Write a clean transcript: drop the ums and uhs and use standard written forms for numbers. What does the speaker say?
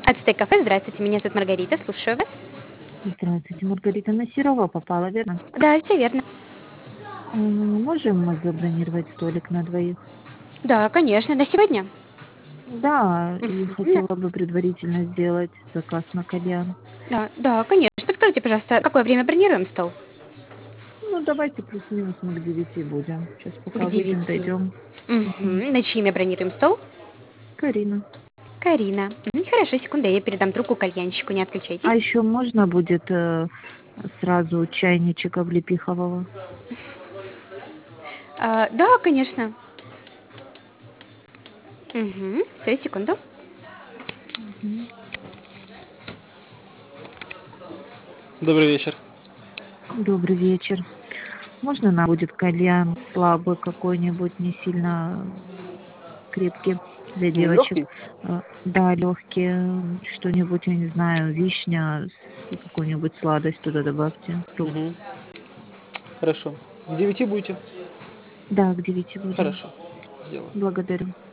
Ацтек-кафе. Здравствуйте, меня зовут Маргарита, слушаю вас. Здравствуйте, Маргарита. На Серова попала, верно? Да, все верно. Можем мы забронировать столик на двоих? Да, конечно, на сегодня? Да, и Да, хотела бы предварительно сделать заказ на кальян. да, конечно. Подскажите, пожалуйста, какое время бронируем стол? Ну, давайте плюс-минус мы к 9 будем. Сейчас К пока выйдем, 9. дойдем. Мгм. На чье имя бронируем стол? Карина. Карина. Хорошо, секунду, я передам трубку кальянщику, не А отключайтесь. еще можно будет сразу чайничек облепихового? Да, конечно. Все, секунду. Мгм. Добрый вечер. Добрый вечер. Можно нам будет кальян слабый какой-нибудь, не сильно крепкий для девочек? Легкий? Да, легкие, что-нибудь, я не знаю, вишня и какую-нибудь сладость туда добавьте, фрукт. Мгм. Хорошо. К 9 будете? Да, к 9 будем. Хорошо. Сделаю. Благодарю.